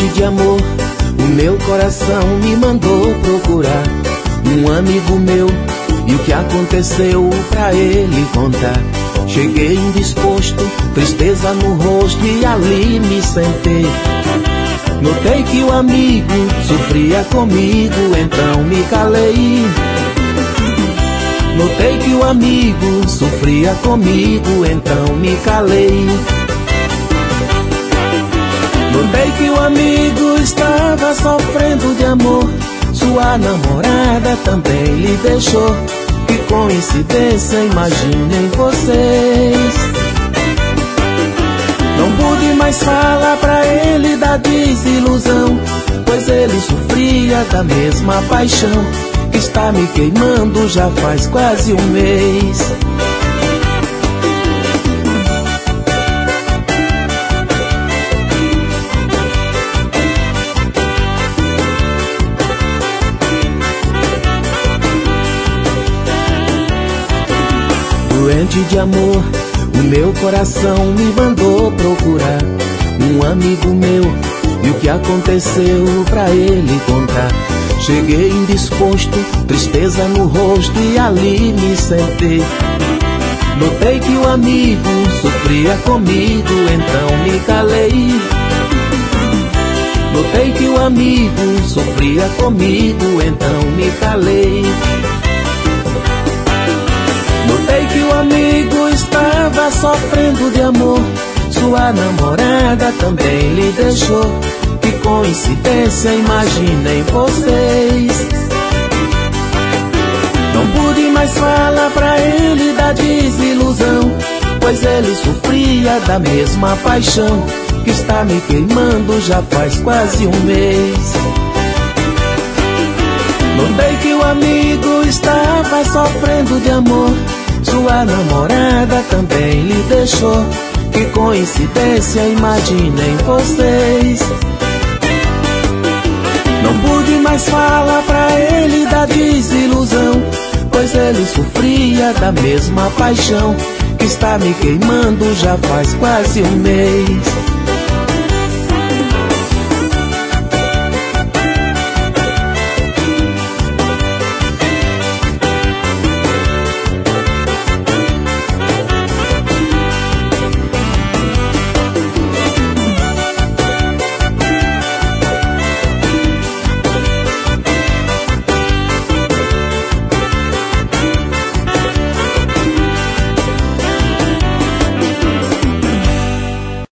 Doente de amor, o meu coração me mandou procurar um amigo meu, e o que aconteceu pra ele contar. Cheguei indisposto, tristeza no rosto, e ali me sentei. Notei que o amigo sofria comigo, então me calei. Notei que o amigo sofria comigo, então me calei. Notei que o amigo estava sofrendo de amor, sua namorada também lhe deixou. Que coincidência, imaginem vocês. Não pude mais falar pra ele da desilusão, pois ele sofria da mesma paixão que está me queimando já faz quase um mês. Doente de amor, o meu coração me mandou procurar um amigo meu, e o que aconteceu pra ele contar. Cheguei indisposto, tristeza no rosto, e ali me sentei. Notei que o amigo sofria comigo, então me calei. Notei que o amigo sofria comigo, então me calei. Notei que o amigo estava sofrendo de amor, sua namorada também lhe deixou. Que coincidência, imaginem vocês. Não pude mais falar pra ele da desilusão, pois ele sofria da mesma paixão que está me queimando já faz quase um mês. Notei que o amigo estava sofrendo de amor, sua namorada também lhe deixou. Que coincidência, imaginem vocês. Não pude mais falar pra ele da desilusão, pois ele sofria da mesma paixão que está me queimando já faz quase um mês.